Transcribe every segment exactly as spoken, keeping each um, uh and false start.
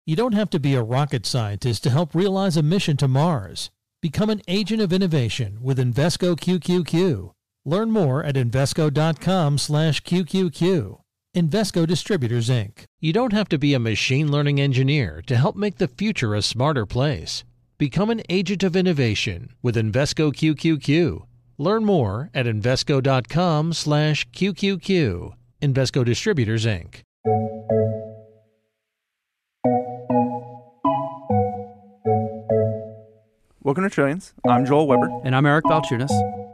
You don't have to be a rocket scientist to help realize a mission to Mars. Become an agent of innovation with Invesco Q Q Q. Learn more at Invesco.com slash QQQ. Invesco Distributors, Incorporated. You don't have to be a machine learning engineer to help make the future a smarter place. Become an agent of innovation with Invesco Q Q Q. Learn more at Invesco.com slash QQQ. Invesco Distributors, Incorporated. Welcome to Trillions. I'm Joel Weber. And I'm Eric Balchunas.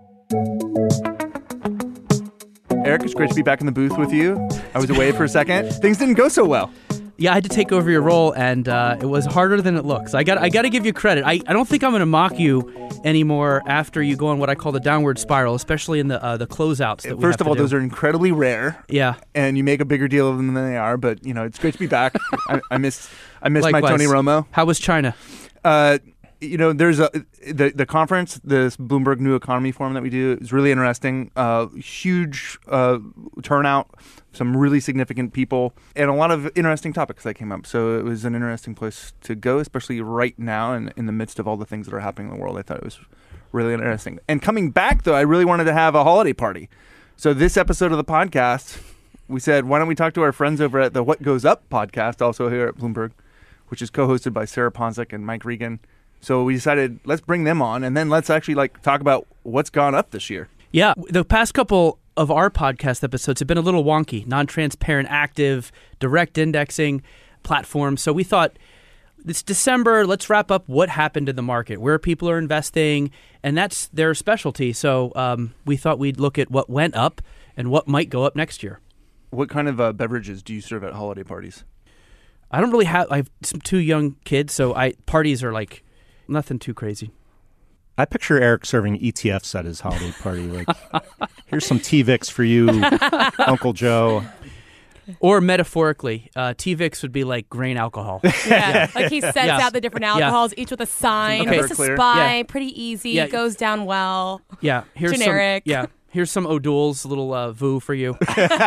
Eric, it's great to be back in the booth with you. I was away for a second. Things didn't go so well. Yeah, I had to take over your role, and uh, it was harder than it looks. I got I got to give you credit. I, I don't think I'm going to mock you anymore after you go on what I call the downward spiral, especially in the uh, the closeouts that we First have of all, to do. those are incredibly rare. Yeah. And you make a bigger deal of them than they are, but, you know, it's great to be back. I, I miss I miss my Likewise. Tony Romo. How was China? Uh, you know, there's a the the conference, this Bloomberg New Economy Forum that we do is really interesting. Uh, huge uh, turnout, some really significant people, and a lot of interesting topics that came up. So it was an interesting place to go, especially right now and in the midst of all the things that are happening in the world. I thought it was really interesting. And coming back, though, I really wanted to have a holiday party. So this episode of the podcast, we said, why don't we talk to our friends over at the What Goes Up podcast, also here at Bloomberg, which is co-hosted by Sarah Ponzik and Mike Regan. So we decided, let's bring them on, and then let's actually like talk about what's gone up this year. Yeah, the past couple of our podcast episodes have been a little wonky, non-transparent, active, direct indexing platforms. So we thought, it's December, let's wrap up what happened in the market, where people are investing, and that's their specialty. So um, we thought we'd look at what went up and what might go up next year. What kind of uh, beverages do you serve at holiday parties? I don't really have, I have some two young kids, so I parties are like nothing too crazy. I picture Eric serving E T Fs at his holiday party. Like, here's some T-Vix for you, Uncle Joe. Or metaphorically, uh, T-Vix would be like grain alcohol. Yeah, like he sets Yes. out the different alcohols, each with a sign. Okay. It's a Clear. spy, Yeah. pretty easy, Yeah. goes down well. Yeah, here's Generic. Some, yeah, here's some O'Doul's little uh, Voo for you.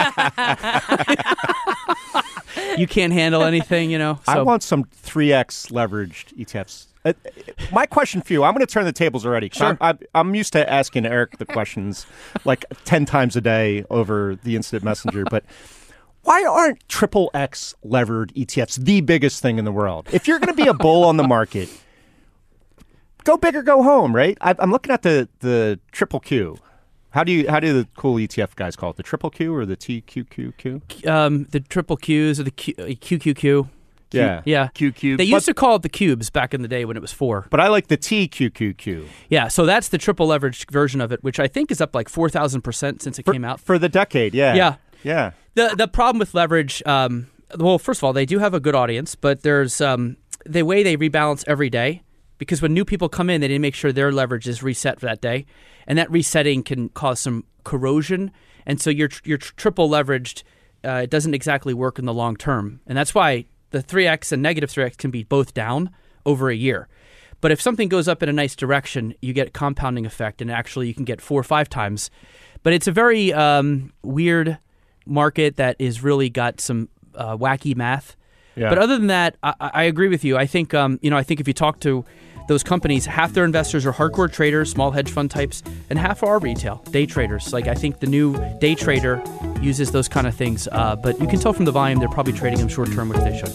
You can't handle anything, you know. So. I want some three X leveraged E T Fs. Uh, my question for you, I'm going to turn the tables already. 'Cause Sure. I'm, I'm, I'm used to asking Eric the questions like ten times a day over the Instant Messenger, but why aren't triple X levered E T Fs the biggest thing in the world? If you're going to be a bull on the market, go big or go home, right? I, I'm looking at the, the triple Q. How do you how do the cool E T F guys call it? The triple Q or the T Q Q Q? Um, the triple Qs or the Q, uh, Q Q Q. Yeah. Yeah. Q Q. They used to call it the cubes back in the day when it was four. But I like the T Q Q Q. Yeah, so that's the triple leveraged version of it, which I think is up like four thousand percent since it For, came out. for the decade, yeah. Yeah. Yeah. The the problem with leverage, um, well, first of all, they do have a good audience, but there's um, the way they rebalance every day, because when new people come in, they need to make sure their leverage is reset for that day, and that resetting can cause some corrosion, and so you're you're triple leveraged. Uh, it doesn't exactly work in the long term, and that's why the three X and negative three X can be both down over a year. But if something goes up in a nice direction, you get a compounding effect, and actually you can get four or five times. But it's a very um, weird market that is really got some uh, wacky math. Yeah. But other than that, I, I agree with you. I think um, you know, I think if you talk to those companies, half their investors are hardcore traders, small hedge fund types, and half are retail, day traders. Like I think the new day trader uses those kind of things. Uh, but you can tell from the volume they're probably trading them short term, which they should.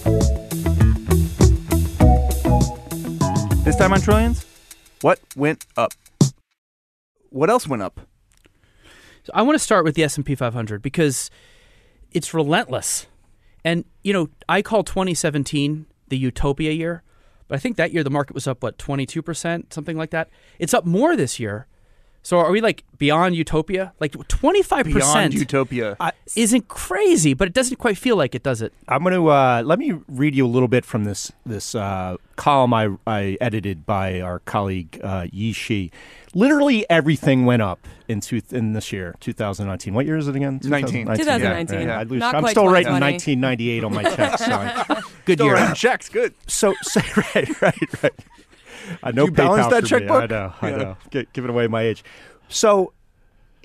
This time on Trillions, what went up? What else went up? So I want to start with the S and P five hundred because it's relentless. And, you know, I call twenty seventeen the utopia year, but I think that year the market was up, what, twenty-two percent, something like that? It's up more this year. So are we like beyond utopia? Like twenty-five percent Beyond utopia. I, isn't crazy, but it doesn't quite feel like it, does it? I'm going to uh, let me read you a little bit from this this uh, column I, I edited by our colleague uh, Yi Shi. Literally everything went up in two, in this year, two thousand nineteen. What year is it again? nineteen. twenty nineteen. Yeah, yeah. I lose, Not I'm quite still writing twenty twenty. nineteen ninety-eight on my checks. So I, Good Still year. writing checks. Good. so, so right, right, right. I know you balance PayPal that for checkbook? Me. I know, I Yeah. know. G- giving away my age. So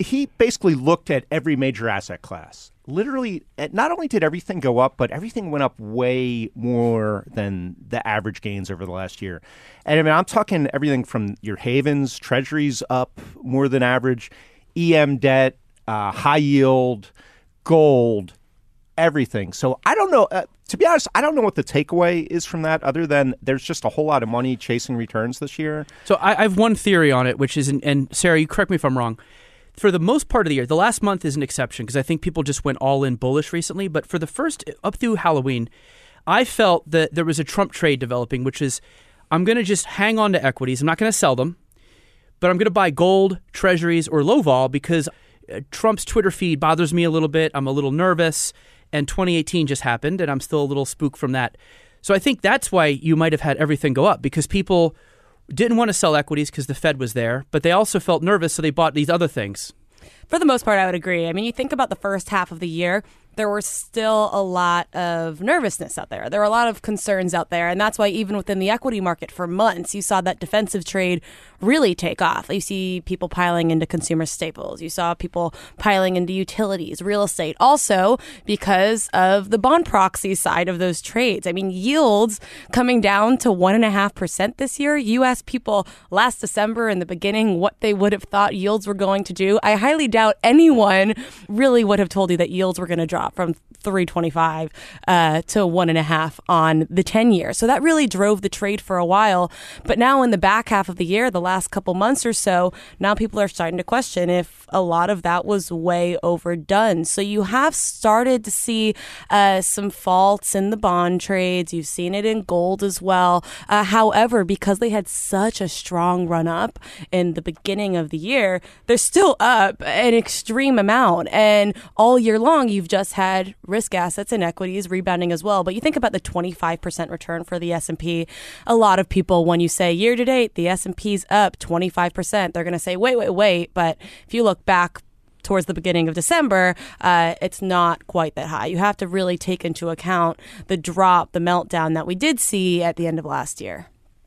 he basically looked at every major asset class. Literally, not only did everything go up, but everything went up way more than the average gains over the last year. And I mean, I'm talking everything from your havens, treasuries up more than average, E M debt, uh, high yield, gold, everything. So I don't know. Uh, to be honest, I don't know what the takeaway is from that other than there's just a whole lot of money chasing returns this year. So I, I have one theory on it, which is, and Sarah, you correct me if I'm wrong. For the most part of the year, the last month is an exception because I think people just went all in bullish recently. But for the first, up through Halloween, I felt that there was a Trump trade developing, which is I'm going to just hang on to equities. I'm not going to sell them, but I'm going to buy gold, treasuries, or low vol because Trump's Twitter feed bothers me a little bit. I'm a little nervous, and twenty eighteen just happened, and I'm still a little spooked from that. So I think that's why you might have had everything go up because people didn't want to sell equities because the Fed was there, but they also felt nervous, so they bought these other things. For the most part, I would agree. I mean, you think about the first half of the year, there was still a lot of nervousness out there. There were a lot of concerns out there. And that's why even within the equity market for months, you saw that defensive trade really take off. You see people piling into consumer staples. You saw people piling into utilities, real estate. Also because of the bond proxy side of those trades. I mean, yields coming down to one point five percent this year. You asked people last December in the beginning what they would have thought yields were going to do. I highly doubt anyone really would have told you that yields were going to drop from three twenty-five uh, to one and a half on the ten year. So that really drove the trade for a while. But now in the back half of the year, the last couple months or so, now people are starting to question if a lot of that was way overdone. So you have started to see uh, some faults in the bond trades. You've seen it in gold as well. Uh, however, because they had such a strong run up in the beginning of the year, they're still up an extreme amount. And all year long, you've just had risk assets and equities rebounding as well. But you think about the twenty-five percent return for the S and P. A lot of people, when you say year to date, the S and P's up twenty-five percent, they're going to say, wait, wait, wait. But if you look back towards the beginning of December, uh, it's not quite that high. You have to really take into account the drop, the meltdown that we did see at the end of last year.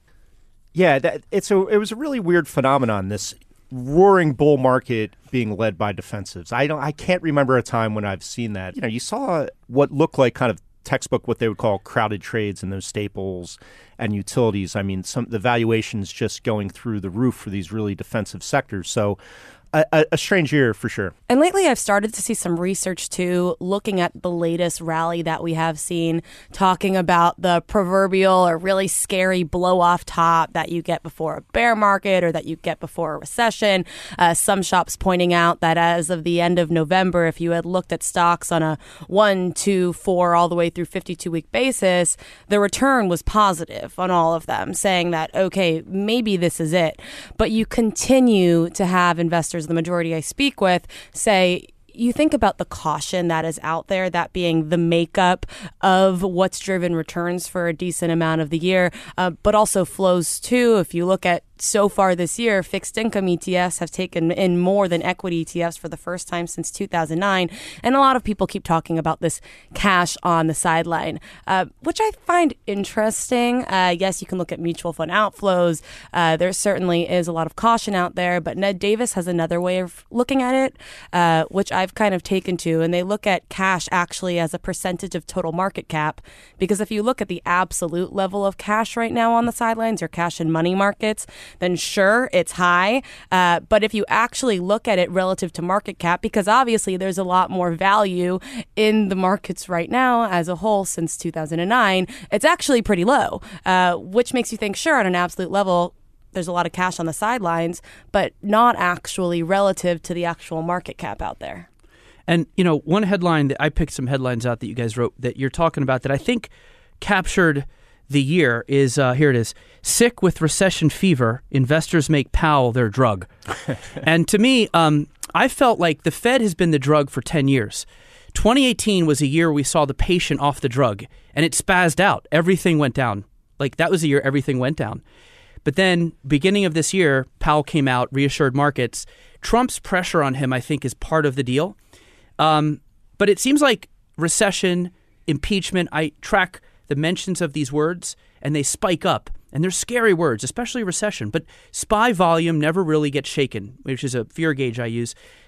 Yeah, that, it's a, it was a really weird phenomenon, this roaring bull market being led by defensives. I don't I can't remember a time when I've seen that. You know, you saw what looked like kind of textbook what they would call crowded trades in those staples and utilities. I mean, some the valuations just going through the roof for these really defensive sectors. So A, a strange year for sure. And lately I've started to see some research too, looking at the latest rally that we have seen, talking about the proverbial or really scary blow off top that you get before a bear market or that you get before a recession. Uh, some shops pointing out that as of the end of November, if you had looked at stocks on a one, two, four, all the way through fifty-two week basis, the return was positive on all of them, saying that, okay, maybe this is it. But you continue to have investors, the majority I speak with, say, you think about the caution that is out there, that being the makeup of what's driven returns for a decent amount of the year, uh, but also flows too. If you look at so far this year, fixed income E T Fs have taken in more than equity E T Fs for the first time since two thousand nine. And a lot of people keep talking about this cash on the sideline, uh, which I find interesting. Uh, yes, you can look at mutual fund outflows. Uh, there certainly is a lot of caution out there, but Ned Davis has another way of looking at it, uh, which I've kind of taken to, and they look at cash actually as a percentage of total market cap. Because if you look at the absolute level of cash right now on the sidelines, or cash in money markets, then sure, it's high. Uh, but if you actually look at it relative to market cap, because obviously there's a lot more value in the markets right now as a whole since two thousand nine, it's actually pretty low, uh, which makes you think, sure, on an absolute level, there's a lot of cash on the sidelines, but not actually relative to the actual market cap out there. And, you know, one headline that I picked some headlines out that you guys wrote that you're talking about that I think captured the year is, uh, here it is, sick with recession fever, investors make Powell their drug. And to me, um, I felt like the Fed has been the drug for ten years. twenty eighteen was a year we saw the patient off the drug, and it spazzed out. Everything went down. Like, that was a year everything went down. But then, beginning of this year, Powell came out, reassured markets. Trump's pressure on him, I think, is part of the deal. Um, but it seems like recession, impeachment, I track the mentions of these words, and they spike up. And they're scary words, especially recession. But S P Y volume never really gets shaken, which is a fear gauge I use.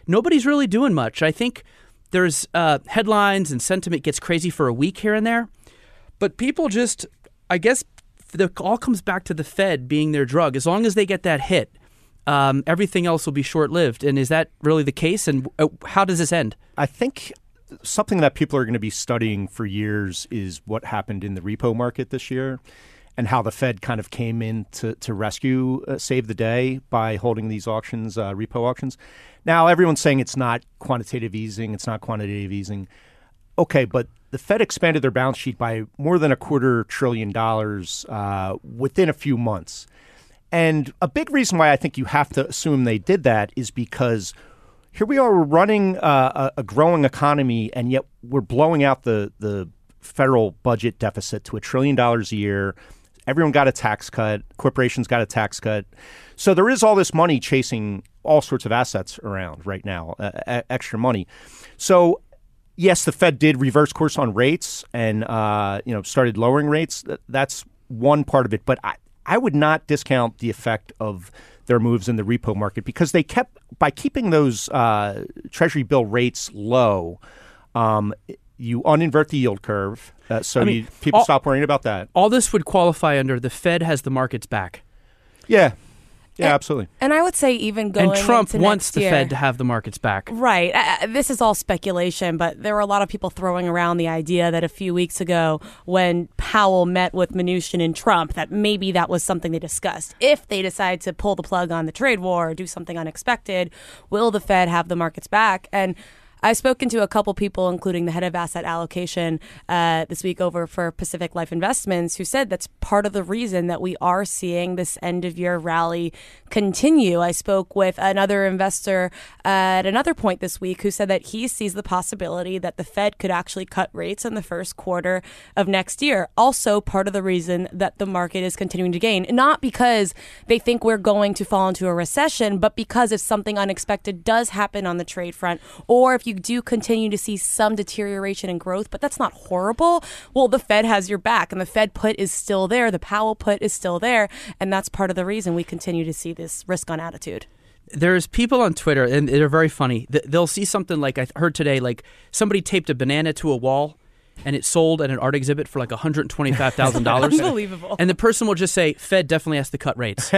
nobody's really doing much. I think there's uh, headlines and sentiment gets crazy for a week here and there, but people just, I guess, it all comes back to the Fed being their drug. As long as they get that hit, um, everything else will be short-lived. And is that really the case? And uh, how does this end? I think something that people are going to be studying for years is what happened in the repo market this year and how the Fed kind of came in to, to rescue, uh, save the day by holding these auctions, uh, repo auctions. Now, everyone's saying it's not quantitative easing, it's not quantitative easing. Okay, but the Fed expanded their balance sheet by more than a quarter trillion dollars uh, within a few months. And a big reason why I think you have to assume they did that is because here we are, we're running uh, a, a growing economy, and yet we're blowing out the, the federal budget deficit to a trillion dollars a year. Everyone got a tax cut. Corporations got a tax cut. So there is all this money chasing all sorts of assets around right now, uh, extra money. So yes, the Fed did reverse course on rates and uh, you know started lowering rates. That's one part of it. But I, I would not discount the effect of their moves in the repo market because they kept, by keeping those uh, Treasury bill rates low, um, you uninvert the yield curve. Uh, so I mean, you, people all, stop worrying about that. All this would qualify under the Fed has the markets back. Yeah. Yeah, and, absolutely. And I would say even going And Trump into wants next the year, Fed to have the markets back. Right. Uh, this is all speculation, but there were a lot of people throwing around the idea that a few weeks ago when Powell met with Mnuchin and Trump, that maybe that was something they discussed. If they decide to pull the plug on the trade war or do something unexpected, will the Fed have the markets back? And I've spoken to a couple people, including the head of asset allocation uh, this week over for Pacific Life Investments, who said that's part of the reason that we are seeing this end-of-year rally continue. I spoke with another investor at another point this week who said that he sees the possibility that the Fed could actually cut rates in the first quarter of next year. Also part of the reason that the market is continuing to gain, not because they think we're going to fall into a recession, but because if something unexpected does happen on the trade front, or if you do continue to see some deterioration in growth, but that's not horrible, well, the Fed has your back, and the Fed put is still there. The Powell put is still there, and that's part of the reason we continue to see this risk-on attitude. There's people on Twitter, and they're very funny. They'll see something like I heard today, like somebody taped a banana to a wall, and it sold at an art exhibit for like one hundred twenty-five thousand dollars. Unbelievable. And the person will just say, Fed definitely has to cut rates.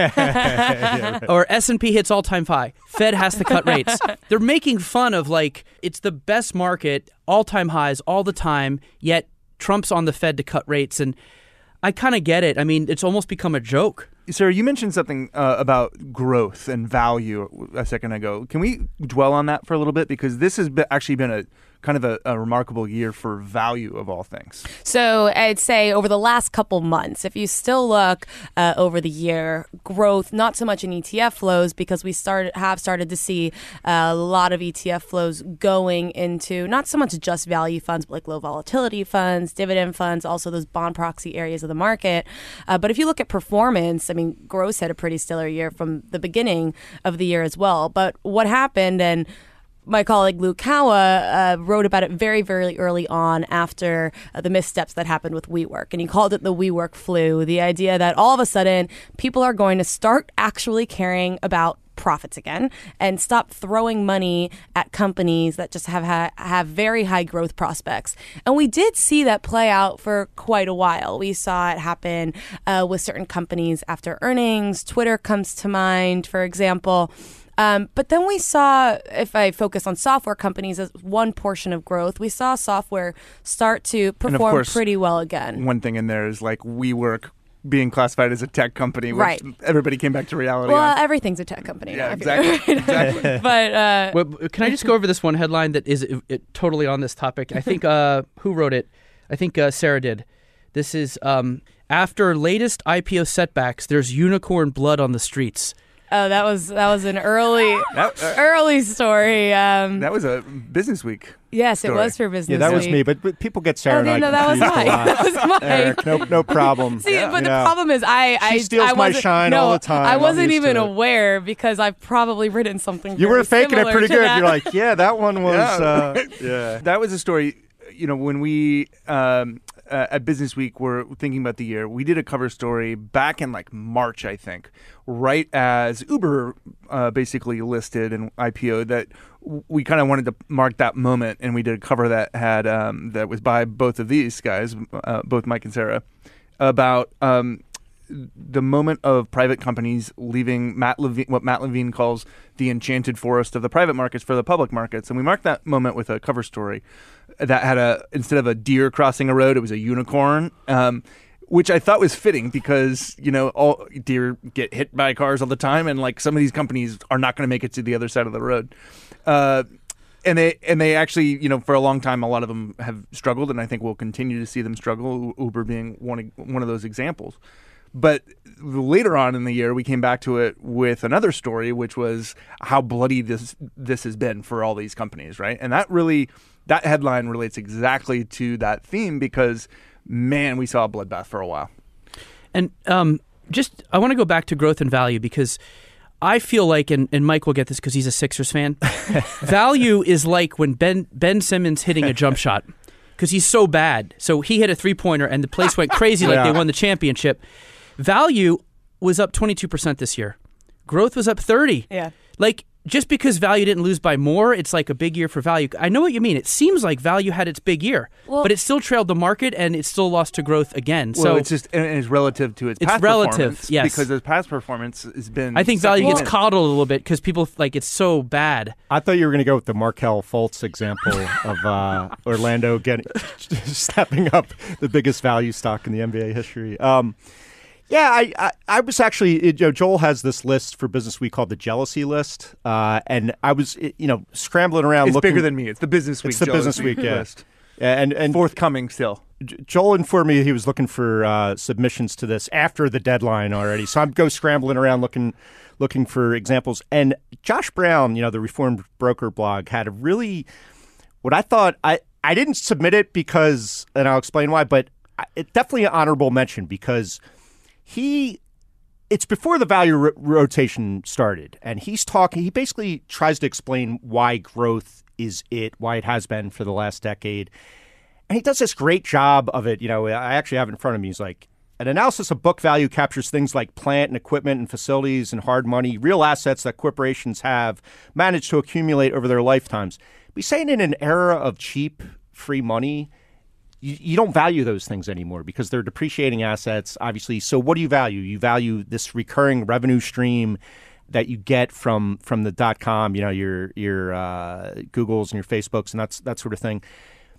yeah, right. Or S and P hits all-time high. Fed has to cut rates. They're making fun of, like, it's the best market, all-time highs all the time, yet Trump's on the Fed to cut rates. And I kind of get it. I mean, it's almost become a joke. Sarah, you mentioned something uh, about growth and value a second ago. Can we dwell on that for a little bit? Because this has been, actually been a kind of a, a remarkable year for value of all things. So I'd say over the last couple months, if you still look uh, over the year, growth, not so much in E T F flows, because we started have started to see uh, a lot of E T F flows going into not so much just value funds, but like low volatility funds, dividend funds, also those bond proxy areas of the market. Uh, but if you look at performance, I mean, gross had a pretty stellar year from the beginning of the year as well. But what happened, and my colleague Luke Kawa uh, wrote about it very, very early on after uh, the missteps that happened with WeWork. And he called it the WeWork flu, the idea that all of a sudden people are going to start actually caring about profits again and stop throwing money at companies that just have ha- have very high growth prospects. And we did see that play out for quite a while. We saw it happen uh, with certain companies after earnings. Twitter comes to mind, for example. Um, but then we saw, if I focus on software companies as one portion of growth, we saw software start to perform course, pretty well again. One thing in there is like WeWork being classified as a tech company, which right. everybody came back to reality well, on. Well, everything's a tech company. Yeah, now, exactly. exactly. But uh, well, can I just go over this one headline that is it, it, totally on this topic? I think, uh, who wrote it? I think uh, Sarah did. This is, um, after latest I P O setbacks, there's unicorn blood on the streets. Oh, that was that was an early that, uh, early story. Um, that was a Business Week. Yes, story. It was for Business Yeah, that Week. was me, but, but people get Sarah oh, and I no, that was confused mine. a lot. That was mine. Eric, no, no problem. See, yeah. but you the know, problem is, I I, she steals I my wasn't, shine no, all the time. I I'm wasn't used even to it. aware because I've probably written something. You very were faking it similar pretty to good. that. You're like, yeah, that one was. Yeah. Uh, yeah. That was a story. You know, when we um, uh, at Business Week were thinking about the year. We did a cover story back in like March, I think, right as Uber uh, basically listed and I P O'd, that we kind of wanted to mark that moment, and we did a cover that had um, that was by both of these guys, uh, both Mike and Sarah, about um, the moment of private companies leaving Matt Levine, what Matt Levine calls the enchanted forest of the private markets for the public markets. And we marked that moment with a cover story that had a, instead of a deer crossing a road, it was a unicorn, um, which I thought was fitting because, you know, all deer get hit by cars all the time. And like some of these companies are not going to make it to the other side of the road. Uh, And they and they actually, you know, for a long time, a lot of them have struggled, and I think we'll continue to see them struggle, Uber being one of, one of those examples. But later on in the year, we came back to it with another story, which was how bloody this this has been for all these companies, right? And that really, that headline relates exactly to that theme because, man, we saw a bloodbath for a while. And um, just, I want to go back to growth and value because I feel like, and, and Mike will get this because he's a Sixers fan, value is like when Ben Ben Simmons hitting a jump shot because he's so bad. So he hit a three-pointer and the place went crazy like Yeah. they won the championship. Value was up twenty-two percent this year. Growth was up thirty. Yeah. Like, just because value didn't lose by more, it's like a big year for value. I know what you mean. It seems like value had its big year, Well- but it still trailed the market and it still lost to growth again. Well, so it's just and it's relative to its It's past relative, performance, yes. because its past performance has been. I think value gets second. coddled a little bit because people like it's so bad. I thought you were going to go with the Markelle Fultz example of uh, Orlando getting stepping up the biggest value stock in the N B A history. Um, yeah, I, I, I was actually, you know, Joel has this list for Business Week called the Jealousy List, uh, and I was, you know, scrambling around. It's looking, bigger than me. It's the Business Week. It's the Jealousy Business Week, yeah. list. and and Forthcoming still. J- Joel informed me he was looking for uh, submissions to this after the deadline already. So I'm go scrambling around looking looking for examples. And Josh Brown, you know, the Reformed Broker blog, had a really what I thought I, I didn't submit it because, and I'll explain why, but it definitely an honorable mention because he it's before the value ro- rotation started. And he's talking, he basically tries to explain why growth is it, why it has been for the last decade. And he does this great job of it. You know, I actually have it in front of me. He's like, an analysis of book value captures things like plant and equipment and facilities and hard money, real assets that corporations have managed to accumulate over their lifetimes. He's saying in an era of cheap, free money, you, you don't value those things anymore because they're depreciating assets, obviously. So what do you value? You value this recurring revenue stream that you get from from the dot com, you know, your your uh, Googles and your Facebooks and that's that sort of thing.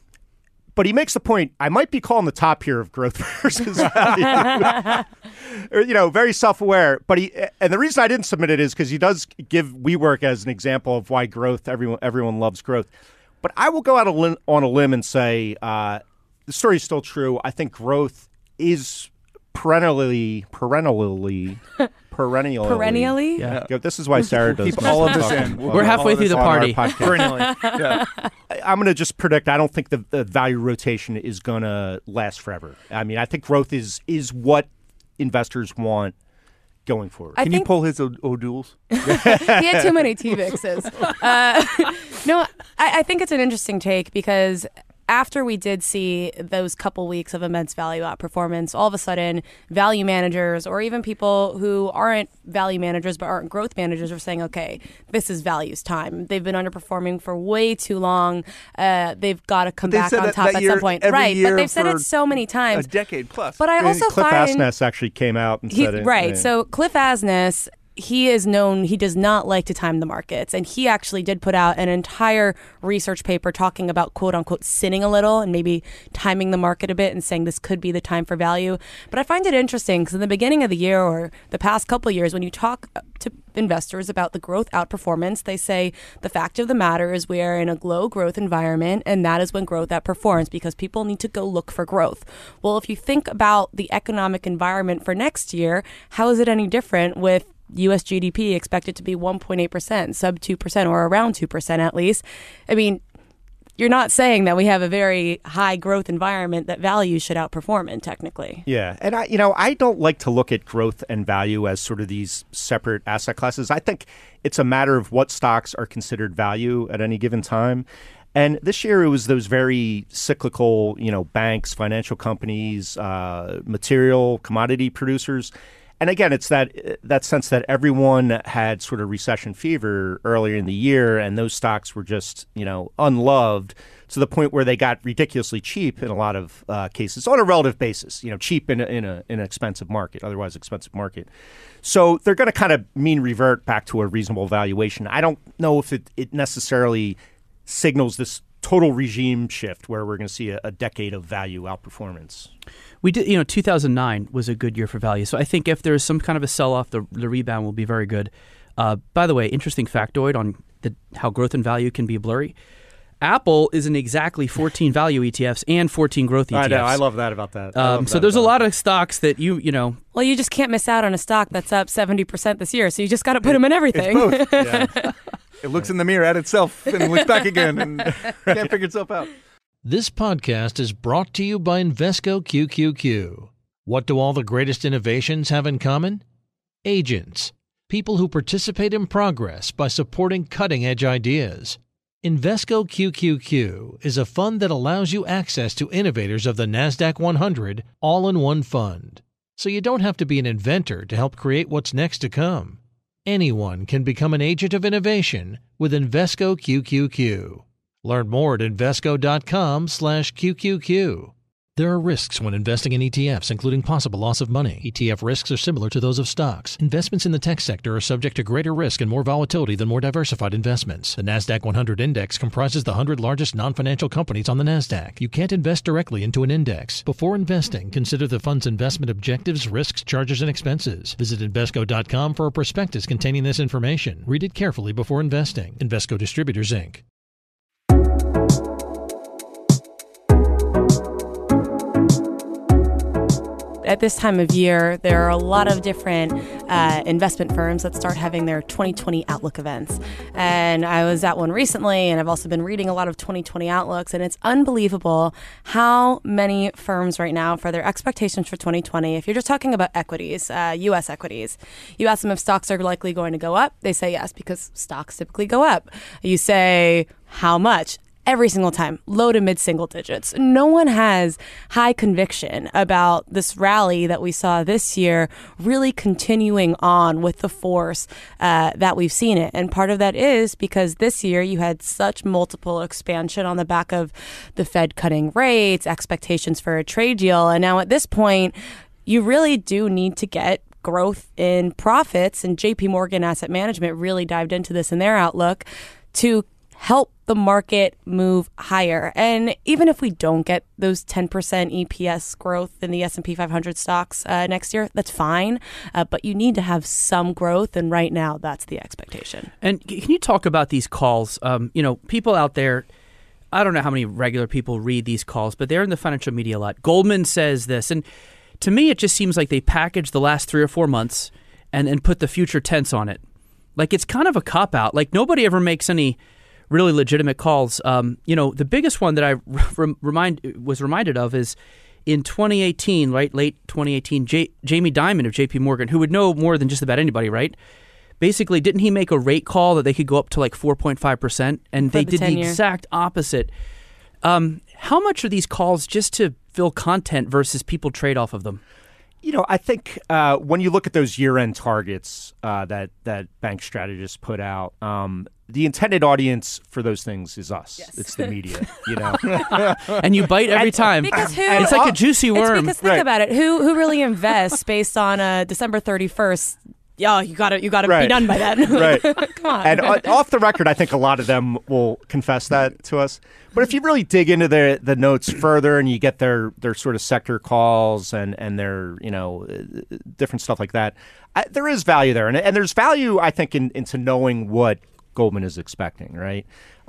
But he makes the point, I might be calling the top here of growth versus value. or, you know, very self-aware. But he, and the reason I didn't submit it is because he does give WeWork as an example of why growth, everyone everyone loves growth. But I will go out on a limb and say uh, the story is still true. I think growth is perennially, perennially, perennially. Perennially? Yeah. Yeah, this is why Sarah does Keep most all of of the this talking in. We'll on- We're keep halfway all of through this the on our party. podcast. Perennially. Yeah. I- I'm going to just predict I don't think the, the value rotation is going to last forever. I mean, I think growth is is what investors want going forward. I Can you think pull his O- O'Douls? he had too many T-Vixes. Uh, no, I, I think it's an interesting take because after we did see those couple weeks of immense value outperformance, all of a sudden value managers or even people who aren't value managers but aren't growth managers are saying, okay, this is value's time. They've been underperforming for way too long. Uh, they've got to come They've back said on that- top that at year some point. every Right, year but they've said for it so many A times. decade plus. But I And also Cliff find Asness actually came out and He, said it. right. Yeah. So Cliff Asness, he is known, he does not like to time the markets. And he actually did put out an entire research paper talking about quote unquote sinning a little and maybe timing the market a bit and saying this could be the time for value. But I find it interesting because in the beginning of the year or the past couple of years, when you talk to investors about the growth outperformance, they say the fact of the matter is we are in a low growth environment and that is when growth outperforms because people need to go look for growth. Well, if you think about the economic environment for next year, how is it any different with U S G D P expected to be one point eight percent, sub two percent or around two percent at least? I mean, you're not saying that we have a very high growth environment that value should outperform in technically. Yeah, and I, you know, I don't like to look at growth and value as sort of these separate asset classes. I think it's a matter of what stocks are considered value at any given time. And this year it was those very cyclical, you know, banks, financial companies, uh, material, commodity producers. And again, it's that that sense that everyone had sort of recession fever earlier in the year, and those stocks were just, you know, unloved to the point where they got ridiculously cheap in a lot of uh, cases on a relative basis. You know, cheap in a, in a in an expensive market, otherwise expensive market. So they're going to kind of mean revert back to a reasonable valuation. I don't know if it, it necessarily signals this total regime shift where we're going to see a, a decade of value outperformance. We did, you know, two thousand nine was a good year for value. So I think if there's some kind of a sell-off, the, the rebound will be very good. Uh, by the way, interesting factoid on the, how growth and value can be blurry. Apple is in exactly fourteen value E T Fs and fourteen growth E T Fs. I know. I love that about that. Um, so that there's a lot of stocks that you, you know. Well, you just can't miss out on a stock that's up seventy percent this year. So you just got to put them in everything. It's both. Yeah. It looks in the mirror at itself and looks back again and can't figure itself out. This podcast is brought to you by Invesco Q Q Q. What do all the greatest innovations have in common? Agents, people who participate in progress by supporting cutting-edge ideas. Invesco Q Q Q is a fund that allows you access to innovators of the NASDAQ one hundred all in one fund. So you don't have to be an inventor to help create what's next to come. Anyone can become an agent of innovation with Invesco Q Q Q. Learn more at Invesco.com slash QQQ. There are risks when investing in E T Fs, including possible loss of money. E T F risks are similar to those of stocks. Investments in the tech sector are subject to greater risk and more volatility than more diversified investments. The NASDAQ one hundred index comprises the one hundred largest non-financial companies on the NASDAQ. You can't invest directly into an index. Before investing, consider the fund's investment objectives, risks, charges, and expenses. Visit Invesco dot com for a prospectus containing this information. Read it carefully before investing. Invesco Distributors, Incorporated. At this time of year, there are a lot of different uh, investment firms that start having their twenty twenty Outlook events. And I was at one recently, and I've also been reading a lot of twenty twenty Outlooks, and it's unbelievable how many firms right now, for their expectations for twenty twenty, if you're just talking about equities, uh, U S equities, you ask them if stocks are likely going to go up. They say yes, because stocks typically go up. You say, how much? Every single time, low to mid single digits. No one has high conviction about this rally that we saw this year really continuing on with the force uh, that we've seen it. And part of that is because this year you had such multiple expansion on the back of the Fed cutting rates, expectations for a trade deal. And now at this point, you really do need to get growth in profits. And J P Morgan Asset Management really dived into this in their outlook to help the market move higher. And even if we don't get those ten percent E P S growth in the S and P five hundred stocks uh, next year, that's fine. Uh, but you need to have some growth. And right now, that's the expectation. And can you talk about these calls? Um, you know, people out there, I don't know how many regular people read these calls, but they're in the financial media a lot. Goldman says this. And to me, it just seems like they packaged the last three or four months and, and put the future tense on it. Like, it's kind of a cop-out. Like, nobody ever makes any really legitimate calls. Um, you know, the biggest one that I re- remind was reminded of is in twenty eighteen, right, late twenty eighteen, J- Jamie Dimon of J P Morgan, who would know more than just about anybody, right? Basically, didn't he make a rate call that they could go up to like four point five percent? And For they the did ten the year. exact opposite. Um, how much are these calls just to fill content versus people trade off of them? You know, I think uh, when you look at those year-end targets uh, that that bank strategists put out, um, the intended audience for those things is us. Yes. It's the media, you know. And you bite every time. Because who? It's like a juicy worm. It's because think Right. about it. Who who really invests based on uh, December thirty-first? Yeah, you gotta you gotta be Right. done by then. Right. Come on. And uh, off the record, I think a lot of them will confess that to us. But if you really dig into the the notes further and you get their, their sort of sector calls and, and their, you know, uh, different stuff like that, I, there is value there. And, and there's value, I think, in, into knowing what Goldman is expecting, right?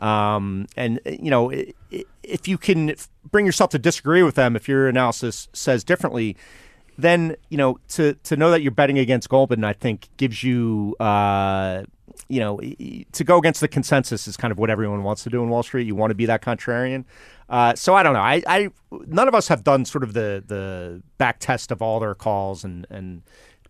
Um, and, you know, i- i- if you can bring yourself to disagree with them, if your analysis says differently, then, you know, to, to know that you're betting against Goldman, I think gives you, uh, you know, to go against the consensus is kind of what everyone wants to do in Wall Street. You want to be that contrarian. Uh, so I don't know. I, I none of us have done sort of the the back test of all their calls and, and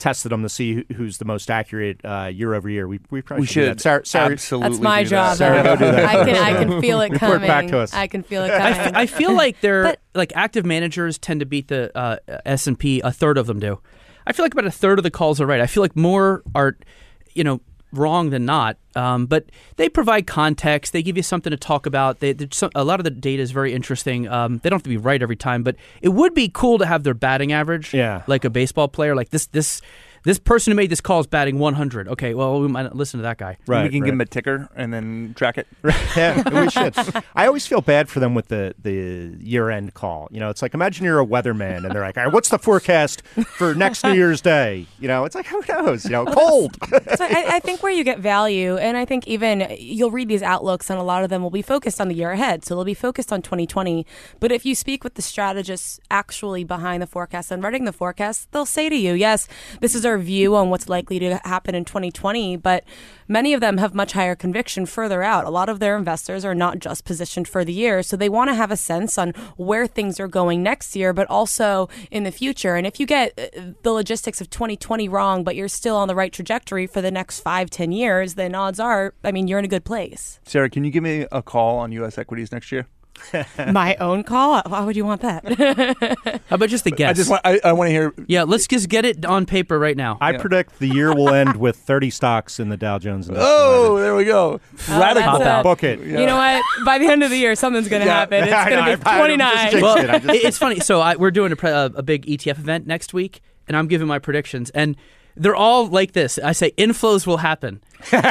tested them to see who, who's the most accurate uh, year over year. We we probably We should. do should that. Sarah, Sarah, absolutely. That's my do job. That. Sarah, go do that. I can I can feel it Report coming. back to us. I can feel it I, coming. f- I feel like they're But- like active managers tend to beat the uh, S and P. A third of them do. I feel like about a third of the calls are right. I feel like more are, you know, wrong than not. Um, but they provide context. They give you something to talk about. They, some, a lot of the data is very interesting. Um, they don't have to be right every time, but it would be cool to have their batting average. Yeah. Like a baseball player. Like this this this person who made this call is batting one hundred. Okay, well we might not listen to that guy. Right, we can right. give them a ticker and then track it. Yeah, we should. I always feel bad for them with the, the year-end call. You know, it's like, imagine you're a weatherman, and they're like, all right, what's the forecast for next New Year's Day? You know, it's like, who knows? You know, cold. So I, I think where you get value, and I think even you'll read these outlooks, and a lot of them will be focused on the year ahead. So they'll be focused on twenty twenty. But if you speak with the strategists actually behind the forecast and writing the forecast, they'll say to you, yes, this is our view on what's likely to happen in twenty twenty. But many of them have much higher conviction further out. A lot of their investors are not just positioned for the year. So they want to have a sense on where things are going next year, but also in the future. And if you get the logistics of twenty twenty wrong, but you're still on the right trajectory for the next five, ten years, then odds are, I mean, you're in a good place. Sarah, can you give me a call on U S equities next year? My own call? Why would you want that? How about just a guess? I just want I, I want to hear. yeah, let's just get it on paper right now. I Yeah. predict the year will end with thirty stocks in the Dow Jones Industrial Oh, Average. there we go. Oh, Radical. that's a- Book it. Yeah. You know what? By the end of the year, something's going to Yeah. happen. It's I going know, to be I- I- I'm twenty-nine. just Well, It, I just- it- it's funny. So I, we're doing a, pre- a, a big E T F event next week, and I'm giving my predictions, and they're all like this. I say inflows will happen,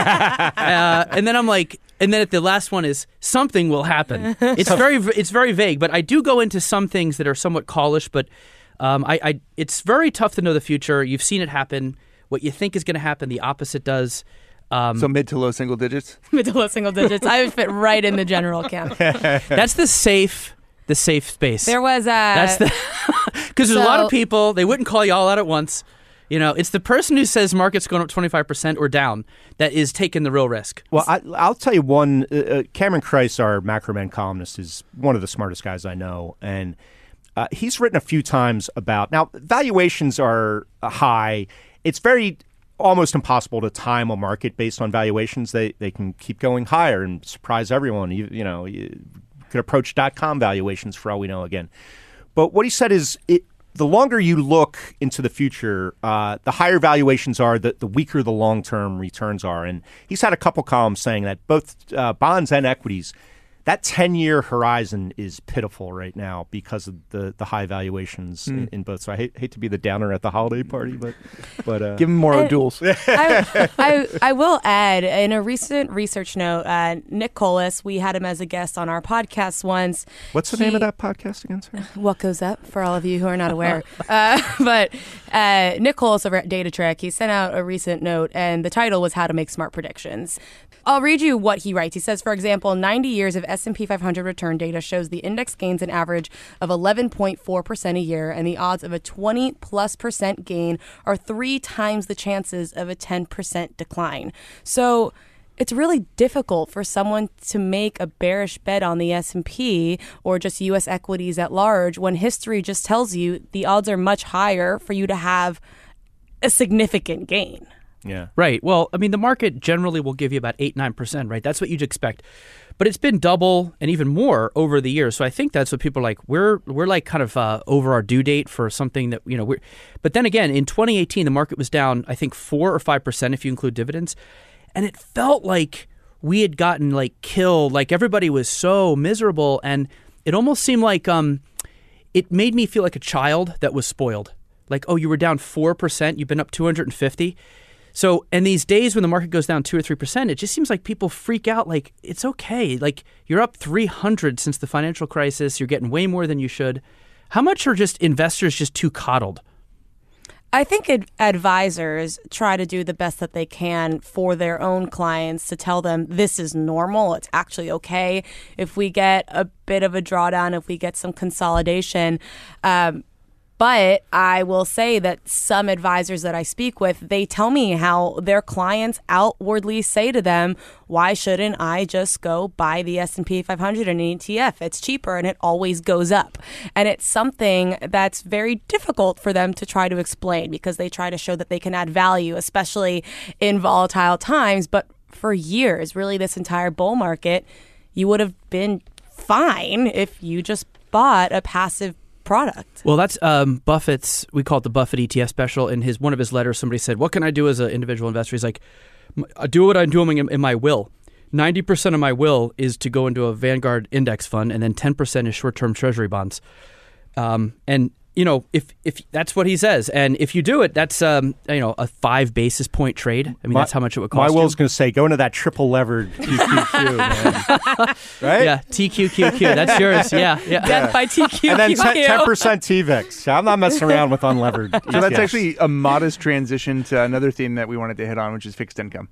uh, and then I'm like, and then at the last one is something will happen. It's very, it's very vague, but I do go into some things that are somewhat callish. But um, I, I, it's very tough to know the future. You've seen it happen. What you think is going to happen, the opposite does. Um, So mid to low single digits. Mid to low single digits. I would fit right in the general camp. that's the safe, the safe space. There was a. That's the because there's a lot So- of people. They wouldn't call you all out at once. You know, it's the person who says market's going up twenty-five percent or down that is taking the real risk. Well, I, I'll tell you one. Uh, uh, Cameron Kreis, our Macroman columnist, is one of the smartest guys I know, and uh, he's written a few times about now valuations are uh, high. It's very almost impossible to time a market based on valuations. They they can keep going higher and surprise everyone. You, you know, you could approach dot com valuations for all we know again. But what he said is it. The longer you look into the future, uh, the higher valuations are, the, the weaker the long-term returns are. And he's had a couple columns saying that both uh, bonds and equities, that ten-year horizon is pitiful right now because of the, the high valuations Mm. in, in both. So I hate, hate to be the downer at the holiday party, but but uh, Give them more Uh, duels. I, I, I will add, in a recent research note, uh, Nick Colas, we had him as a guest on our podcast once. what's the He- name of that podcast again, sir? What Goes Up, for all of you who are not aware. uh, but uh, Nick Colas over at Data Trick, he sent out a recent note, and the title was How to Make Smart Predictions. I'll read you what he writes. He says, for example, ninety years of S and P five hundred return data shows the index gains an average of eleven point four percent a year, and the odds of a twenty plus percent gain are three times the chances of a ten percent decline. So it's really difficult for someone to make a bearish bet on the S and P or just U S equities at large when history just tells you the odds are much higher for you to have a significant gain. Yeah. Right. Well, I mean, the market generally will give you about eight, nine percent, right? That's what you'd expect. But it's been double and even more over the years. So I think that's what people are like. We're we're like kind of uh, over our due date for something that, you know, we're. But then again, in twenty eighteen, the market was down, I think, four or five percent if you include dividends. And it felt like we had gotten like killed, like everybody was so miserable. And it almost seemed like um, it made me feel like a child that was spoiled. Like, oh, you were down four percent, you've been up two hundred fifty. So, and these days when the market goes down two or three percent, it just seems like people freak out. Like, it's okay. Like, you're up three hundred since the financial crisis. You're getting way more than you should. How much are just investors just too coddled? I think ad- advisors try to do the best that they can for their own clients to tell them this is normal. It's actually okay if we get a bit of a drawdown, if we get some consolidation. Um, But I will say that some advisors that I speak with, they tell me how their clients outwardly say to them, why shouldn't I just go buy the S and P five hundred in an E T F? It's cheaper and it always goes up. And it's something that's very difficult for them to try to explain because they try to show that they can add value, especially in volatile times. But for years, really this entire bull market, you would have been fine if you just bought a passive product. Well, that's um, Buffett's, we call it the Buffett E T F special. In his one of his letters, somebody said, what can I do as an individual investor? He's like, I do what I'm doing in, in my will. ninety percent of my will is to go into a Vanguard index fund, and then ten percent is short-term treasury bonds. Um, and, you know, if if that's what he says, and if you do it, that's, um, you know, a five basis point trade. I mean, my, that's how much it would cost My will's you. going to say, go into that triple levered T Q Q, man. Right? Yeah, T Q Q Q. That's yours. Yeah, yeah. Death by T Q Q. And then ten percent T V I X. I'm not messing around with unlevered. So that's actually a modest transition to another theme that we wanted to hit on, which is fixed income.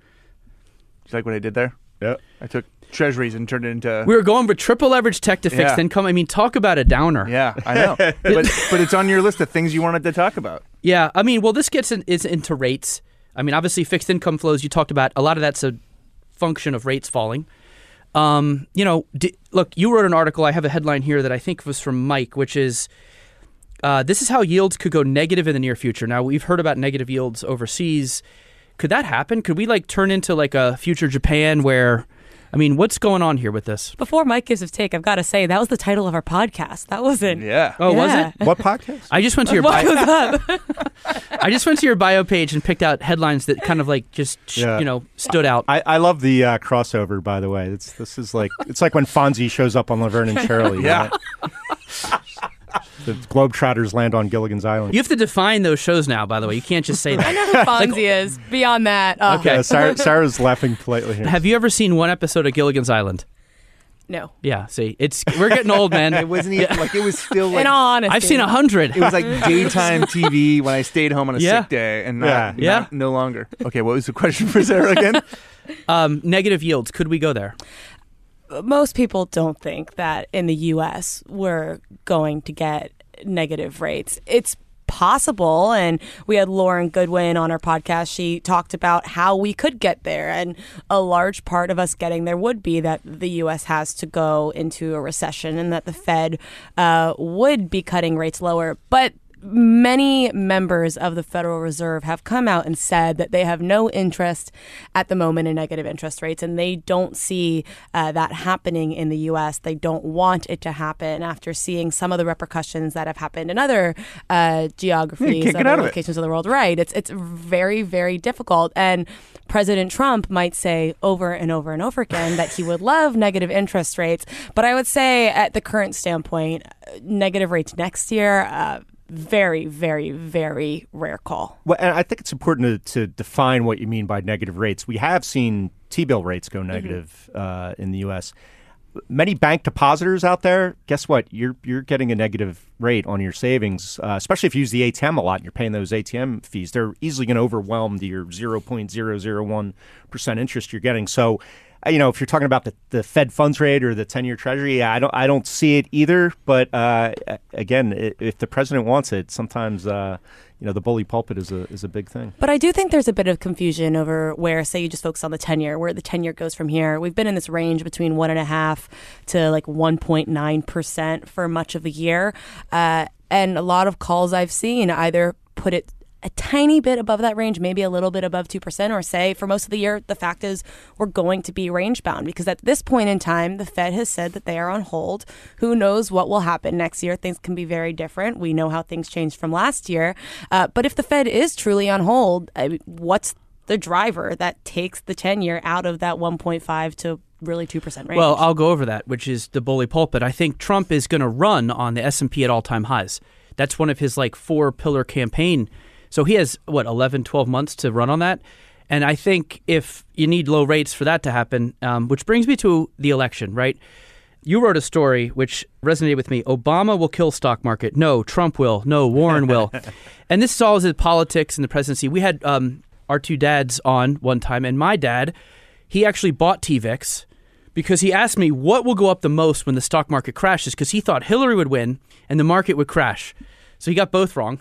Do you like what I did there? Yeah. I took treasuries and turned it into... We were going with triple leverage tech to fixed Yeah. income. I mean, talk about a downer. Yeah, I know. but but it's on your list of things you wanted to talk about. Yeah, I mean, well, this gets in, is into rates. I mean, obviously, fixed income flows you talked about. A lot of that's a function of rates falling. Um, you know, d- look, you wrote an article. I have a headline here that I think was from Mike, which is uh, this is how yields could go negative in the near future. Now, we've heard about negative yields overseas. Could that happen? Could we like turn into like a future Japan where, I mean, what's going on here with this? Before Mike gives his take, I've got to say that was the title of our podcast. That wasn't. Yeah. Oh, was Yeah. it? What podcast? I just went to your What bio. was up? I just went to your bio page and picked out headlines that kind of like just sh- Yeah. you know stood out. I, I love the uh, crossover, by the way. It's This is like, it's like when Fonzie shows up on Laverne and Shirley. Yeah. Right? The Globetrotters land on Gilligan's Island. You have to define those shows now, by the way. You can't just say I that. know who Fonzie is. Beyond that, uh, Okay. Uh, Sarah, Sarah's laughing politely here. Have you ever seen one episode of Gilligan's Island? no. Yeah, see, it's we're getting old, man. It wasn't even like it was still like In all honesty, I've seen a hundred. it was like daytime T V when I stayed home on a Yeah. sick day and not, Yeah. not- Yeah. no longer. Okay, what was the question for Sarah again? Um, negative yields. Could we go there? most people don't think that in the U S we're going to get negative rates. It's possible, and we had Lauren Goodwin on our podcast. She talked about how we could get there, and a large part of us getting there would be that the U S has to go into a recession and that the Fed uh, would be cutting rates lower. But many members of the Federal Reserve have come out and said that they have no interest at the moment in negative interest rates, and they don't see uh, that happening in the U S. They don't want it to happen after seeing some of the repercussions that have happened in other uh, geographies, can't get other out of it. locations of the world. Right. It's, it's very, very difficult. And President Trump might say over and over and over again that he would love negative interest rates. But I would say at the current standpoint, negative rates next year, uh, very, very, very rare call. Well, and I think it's important to, to define what you mean by negative rates. We have seen T-bill rates go negative Mm-hmm. uh, in the U S. Many bank depositors out there, guess what? You're you're getting a negative rate on your savings, uh, especially if you use the A T M a lot and you're paying those A T M fees. They're easily going to overwhelm the your zero point zero zero one percent interest you're getting. So, uh, you know, if you're talking about the, the Fed funds rate or the ten-year Treasury, yeah, I don't I don't see it either. But uh, again, i- if the president wants it, sometimes uh, you know the bully pulpit is a is a big thing. But I do think there's a bit of confusion over where, say, you just focus on the ten-year, where the ten-year goes from here. We've been in this range between one and a half to like one point nine percent for much of the year, uh, and a lot of calls I've seen either put it a tiny bit above that range, maybe a little bit above two percent, or say for most of the year, the fact is we're going to be range bound because at this point in time, the Fed has said that they are on hold. Who knows what will happen next year? Things can be very different. We know how things changed from last year. Uh, but if the Fed is truly on hold, I mean, what's the driver that takes the ten-year out of that one point five to really two percent range? Well, I'll go over that, which is the bully pulpit. I think Trump is going to run on the S and P at all-time highs. That's one of his like four-pillar campaign. So he has, what, eleven, twelve months to run on that? And I think if you need low rates for that to happen, um, which brings me to the election, right? You wrote a story which resonated with me. Obama will kill stock market. No, Trump will. No, Warren will. And this is all in politics and the presidency. We had um, our two dads on one time, and my dad, he actually bought T V I X because he asked me what will go up the most when the stock market crashes because he thought Hillary would win and the market would crash. So he got both wrong.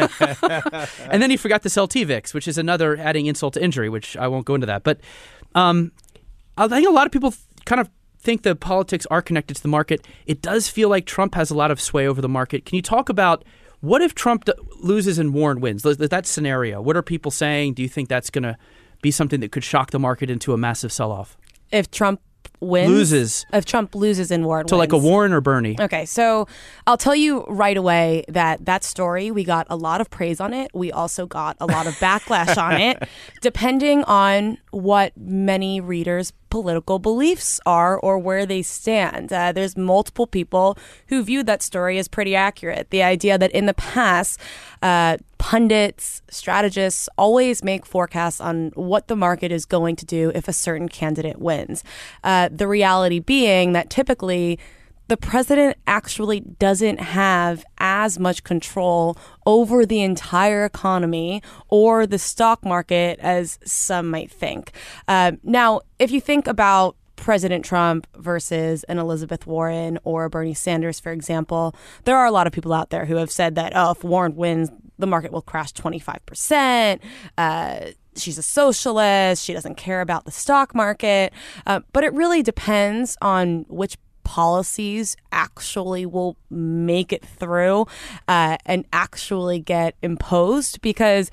And then he forgot to sell T V I X, which is another adding insult to injury, which I won't go into that. But um, I think a lot of people kind of think the politics are connected to the market. It does feel like Trump has a lot of sway over the market. Can you talk about what if Trump d- loses and Warren wins? That scenario, what are people saying? Do you think that's going to be something that could shock the market into a massive sell-off? If Trump wins, loses, if Trump loses and Warren so wins. like a Warren or Bernie. Okay, so I'll tell you right away that that story, we got a lot of praise on it. We also got a lot of backlash on it, depending on what many readers' political beliefs are or where they stand. Uh, there's multiple people who viewed that story as pretty accurate. The idea that in the past, uh, pundits, strategists always make forecasts on what the market is going to do if a certain candidate wins. Uh, the reality being that typically the president actually doesn't have as much control over the entire economy or the stock market as some might think. Uh, now, if you think about President Trump versus an Elizabeth Warren or Bernie Sanders, for example, there are a lot of people out there who have said that, oh, if Warren wins, the market will crash twenty-five percent. Uh, she's a socialist. She doesn't care about the stock market. Uh, but it really depends on which policies actually will make it through uh, and actually get imposed. Because,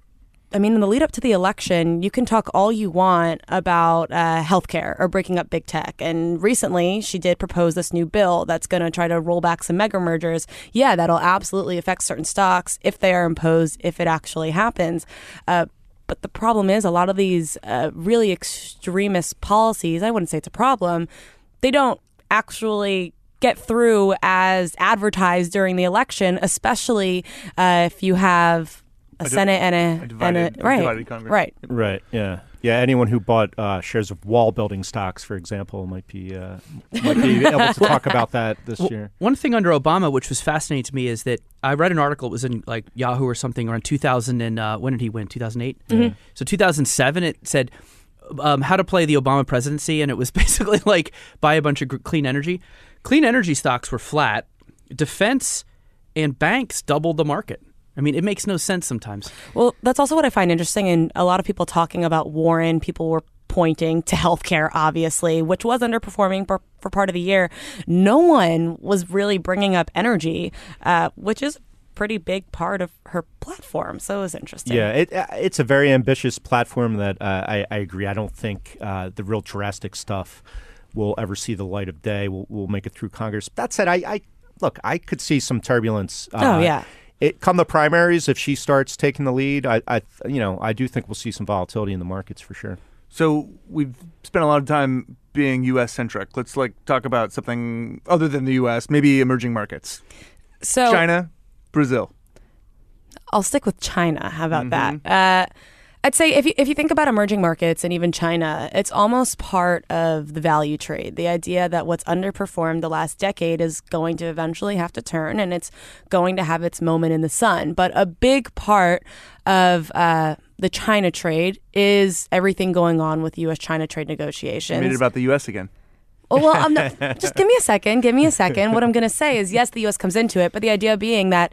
I mean, in the lead up to the election, you can talk all you want about uh, healthcare or breaking up big tech. And recently, she did propose this new bill that's going to try to roll back some mega mergers. Yeah, that'll absolutely affect certain stocks if they are imposed, if it actually happens. Uh, But the problem is a lot of these uh, really extremist policies, I wouldn't say it's a problem, they don't actually get through as advertised during the election, especially uh, if you have a, a Senate and a, a divided, and a, a right, divided Congress. Right. Right, yeah. Yeah, anyone who bought uh, shares of wall building stocks, for example, might be uh, might be able to talk about that this well, year. One thing under Obama, which was fascinating to me, is that I read an article. It was in like Yahoo or something around two thousand. And uh, when did he win? two thousand eight. Mm-hmm. So two thousand seven, it said um, how to play the Obama presidency, and it was basically like buy a bunch of gr- clean energy. Clean energy stocks were flat. Defense and banks doubled the market. I mean, it makes no sense sometimes. Well, that's also what I find interesting. And a lot of people talking about Warren, people were pointing to healthcare, obviously, which was underperforming for, for part of the year. No one was really bringing up energy, uh, which is a pretty big part of her platform. So it was interesting. Yeah, it, it's a very ambitious platform that uh, I, I agree. I don't think uh, the real drastic stuff will ever see the light of day. We'll, we'll make it through Congress. That said, I, I look, I could see some turbulence. Uh, oh, yeah. It come the primaries, if she starts taking the lead, I, I, you know, I do think we'll see some volatility in the markets for sure. So we've spent a lot of time being U S centric. Let's like talk about something other than the U S, maybe emerging markets. So China, Brazil. I'll stick with China. How about mm-hmm. that? Uh, I'd say if you, if you think about emerging markets and even China, it's almost part of the value trade. The idea that what's underperformed the last decade is going to eventually have to turn, and it's going to have its moment in the sun. But a big part of uh, the China trade is everything going on with U S China trade negotiations. You made it about the U S again. Oh, well, I'm not, just give me a second. Give me a second. What I'm going to say is, yes, the U S comes into it, but the idea being that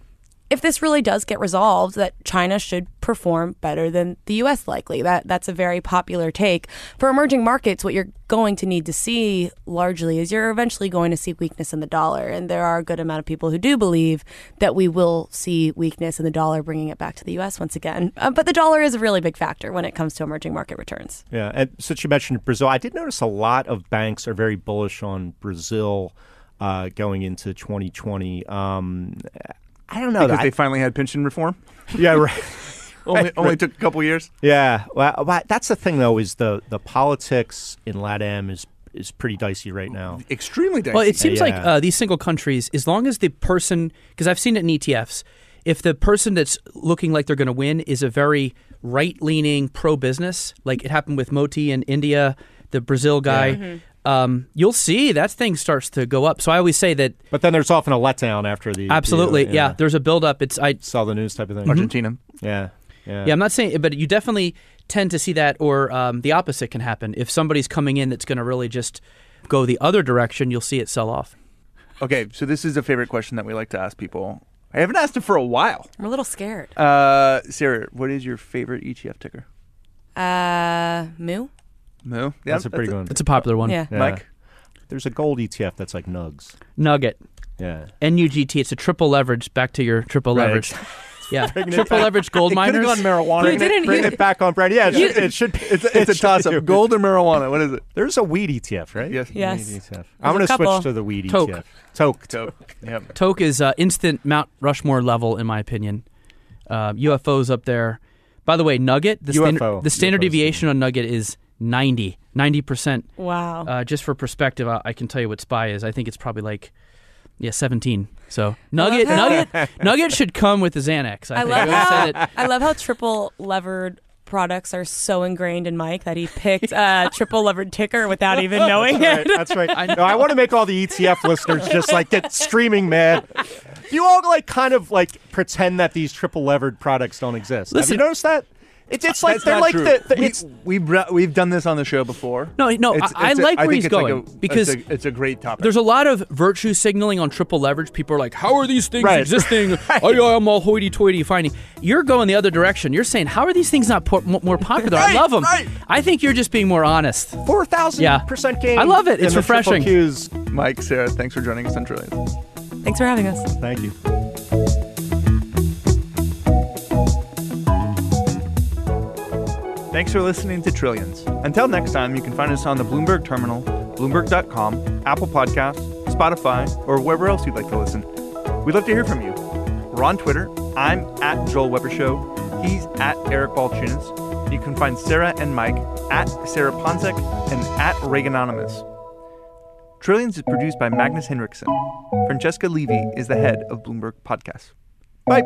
if this really does get resolved, that China should perform better than the U S likely. That that's a very popular take. For emerging markets, what you're going to need to see largely is you're eventually going to see weakness in the dollar. And there are a good amount of people who do believe that we will see weakness in the dollar, bringing it back to the U S once again. Uh, but the dollar is a really big factor when it comes to emerging market returns. Yeah, and since you mentioned Brazil, I did notice a lot of banks are very bullish on Brazil uh, going into twenty twenty. Um I don't know. Because that. they finally had pension reform? Yeah, right. only right. only took a couple years? Yeah. Well, that's the thing, though, is the, the politics in LATAM is is pretty dicey right now. Extremely dicey. Well, it seems yeah. like uh, these single countries, as long as the person, because I've seen it in E T Fs, if the person that's looking like they're going to win is a very right-leaning pro-business, like it happened with Moti in India, the Brazil guy, yeah. mm-hmm. Um, you'll see that thing starts to go up. So I always say that. But then there's often a letdown after the. Absolutely, deal, yeah. yeah. There's a build-up. It's I saw the news type of thing. Argentina. Mm-hmm. Yeah, yeah. Yeah, I'm not saying, but you definitely tend to see that, or um, the opposite can happen. If somebody's coming in that's going to really just go the other direction, you'll see it sell off. Okay, so this is a favorite question that we like to ask people. I haven't asked him for a while. I'm a little scared. Uh, Sarah, what is your favorite E T F ticker? Uh, Moo? Moo? Yeah, That's a pretty good one. It's a popular one. Yeah. Yeah. Mike? There's a gold E T F that's like Nugs. Nugget. Yeah. N U G T. It's a triple leverage. Back to your triple Right. leverage. Yeah. Triple leverage gold It could have miners. gone marijuana. He Bring, didn't- it, bring he- it back on brand. Yeah, it You- should, it should be. It's a, it's a toss-up. Gold or marijuana? What is it? There's a weed E T F, right? Yes. Yes. Weed E T F. There's I'm a going to couple. switch to the weed Toke. E T F. Toke. Toke. Yep. Toke is uh, instant Mount Rushmore level, in my opinion. Uh, U F Os up there. By the way, Nugget, the, U F O. standard, the standard U F Os. deviation on Nugget is ninety. ninety percent. Wow. Uh, just for perspective, I, I can tell you what S P Y is. I think it's probably like, yeah, seventeen. So Nugget, how- Nugget, Nugget should come with the Xanax. I, I think. love I would how say that- I love how triple levered products are so ingrained in Mike that he picked a triple levered ticker without even knowing Right, it. that's right. I, no, I want to make all the E T F listeners just like get streaming mad. You all like kind of like pretend that these triple levered products don't exist. Have Listen- you noticed that? It's, it's like That's they're not like true. the, the we, it's we've re- we've done this on the show before. No, no, It's- I, I it's a- like where think he's it's like going a- because it's a, it's a great topic. there's a lot of virtue signaling on triple leverage. People are like, how are these things Right. existing? Oh, yeah, I'm all hoity-toity finding. You're going the other direction. You're saying, how are these things not po- m- more popular? I Right, love them. right. I think you're just being more honest. four thousand Yeah. percent gain. I love it. in It's the triple refreshing. Qs. Mike, Sarah, thanks for joining us on Trillions. Thanks for having us. Thank you. Thanks for listening to Trillions. Until next time, you can find us on the Bloomberg Terminal, Bloomberg dot com, Apple Podcasts, Spotify, or wherever else you'd like to listen. We'd love to hear from you. We're on Twitter. I'm at Joel Weber Show. He's at Eric Balchunas. You can find Sarah and Mike at Sarah Ponzek and at Reaganonymous. Trillions is produced by Magnus Henriksen. Francesca Levy is the head of Bloomberg Podcasts. Bye.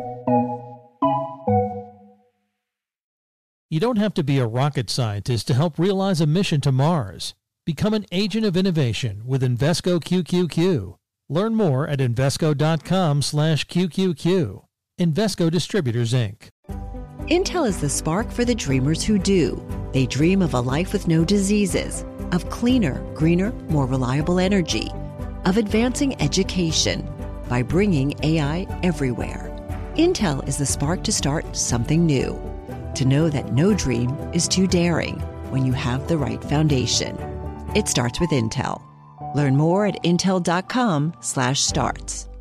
You don't have to be a rocket scientist to help realize a mission to Mars. Become an agent of innovation with Invesco Q Q Q. Learn more at Invesco dot com slash Q Q Q. Invesco Distributors, Incorporated. Intel is the spark for the dreamers who do. They dream of a life with no diseases, of cleaner, greener, more reliable energy, of advancing education by bringing A I everywhere. Intel is the spark to start something new, to know that no dream is too daring when you have the right foundation. It starts with Intel. Learn more at Intel dot com slash starts.